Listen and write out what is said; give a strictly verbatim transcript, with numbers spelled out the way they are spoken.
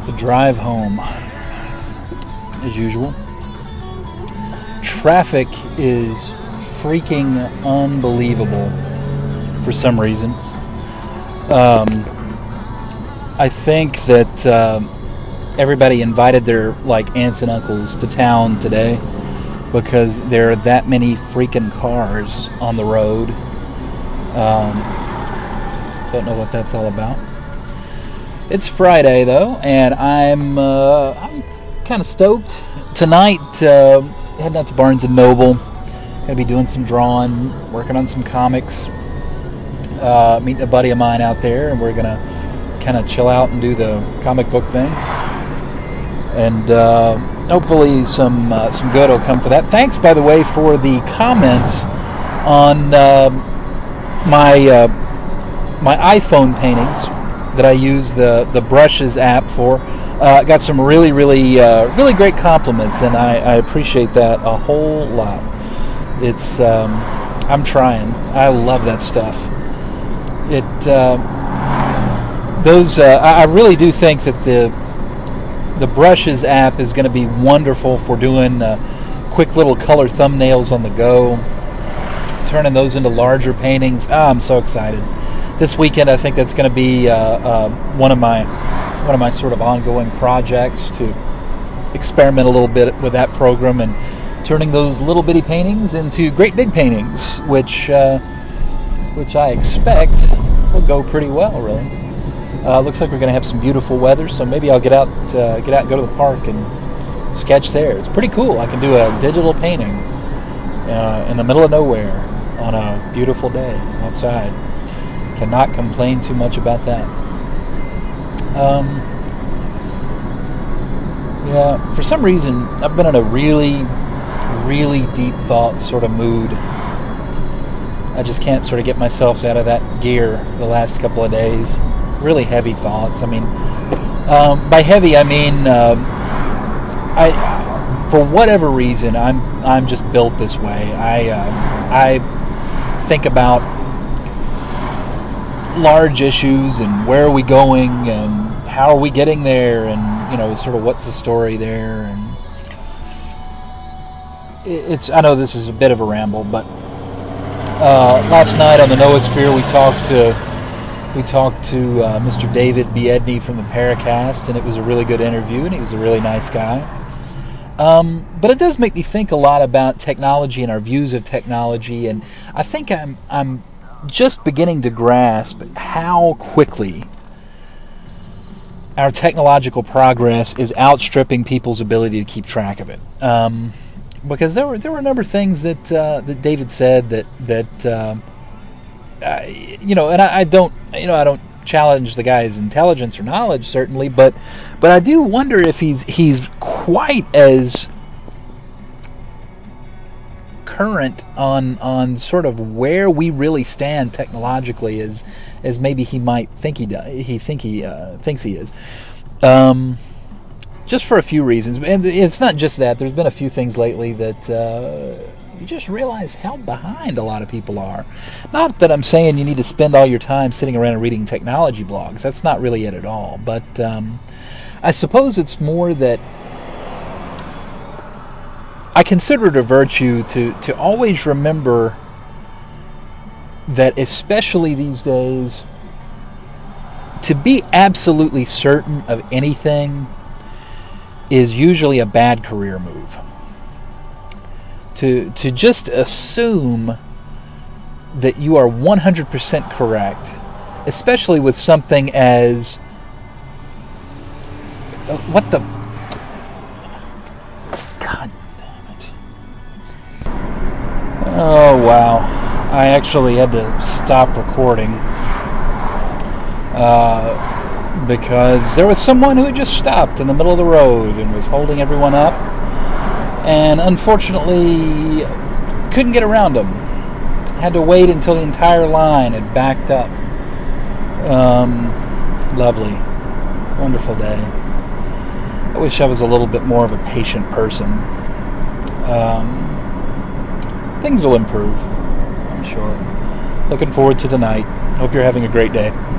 The drive home, as usual. Traffic is freaking unbelievable for some reason. Um, I think that uh, everybody invited their like aunts and uncles to town today because there are that many freaking cars on the road. Um, don't know what that's all about. It's Friday though, and I'm uh, I'm kind of stoked tonight. Uh, heading out to Barnes and Noble. Gonna be doing some drawing, working on some comics. Uh, meeting a buddy of mine out there, and we're gonna kind of chill out and do the comic book thing. And uh, hopefully some uh, some good will come for that. Thanks, by the way, for the comments on uh, my uh, my iPhone paintings that I use the, the Brushes app for. Uh, got some really, really, uh, really great compliments, and I, I appreciate that a whole lot. It's, um, I'm trying. I love that stuff. It, uh, those, uh, I, I really do think that the, the Brushes app is going to be wonderful for doing uh, quick little color thumbnails on the go, turning those into larger paintings. Oh, I'm so excited. This weekend, I think that's going to be uh, uh, one of my one of my sort of ongoing projects to experiment a little bit with that program and turning those little bitty paintings into great big paintings, which uh, which I expect will go pretty well. Really, uh, looks like we're going to have some beautiful weather, so maybe I'll get out uh, get out and go to the park and sketch there. It's pretty cool. I can do a digital painting uh, in the middle of nowhere on a beautiful day outside. Cannot complain too much about that. Um, yeah, for some reason, I've been in a really, really deep thought sort of mood. I just can't sort of get myself out of that gear the last couple of days. Really heavy thoughts. I mean, um, by heavy, I mean, uh, I, for whatever reason, I'm I'm just built this way. I uh, I think about large issues and where are we going and how are we getting there, and you know, sort of what's the story there. And it's, I know this is a bit of a ramble, but uh, last night on the Noosphere we talked to we talked to uh, Mister David Biedney from the Paracast, and it was a really good interview, and he was a really nice guy. Um, but it does make me think a lot about technology and our views of technology, and I think I'm I'm just beginning to grasp how quickly our technological progress is outstripping people's ability to keep track of it. Um, because there were there were a number of things that uh, that David said that that uh, I, you know, and I, I don't you know I don't challenge the guy's intelligence or knowledge, certainly, but but I do wonder if he's he's quite as current on on sort of where we really stand technologically as as maybe he might think he does, he think he uh, thinks he is. Um, just for a few reasons, and it's not just that. There's been a few things lately that uh, you just realize how behind a lot of people are. Not that I'm saying you need to spend all your time sitting around and reading technology blogs. That's not really it at all. But um, I suppose it's more that I consider it a virtue to, to always remember that, especially these days, to be absolutely certain of anything is usually a bad career move. To to just assume that you are one hundred percent correct, especially with something as uh, what the God damn it. Oh wow. I actually had to stop recording uh, because there was someone who had just stopped in the middle of the road and was holding everyone up, and unfortunately couldn't get around them. Had to wait until the entire line had backed up. Um, lovely. Wonderful day. I wish I was a little bit more of a patient person. Um, things will improve, I'm sure. Looking forward to tonight. Hope you're having a great day.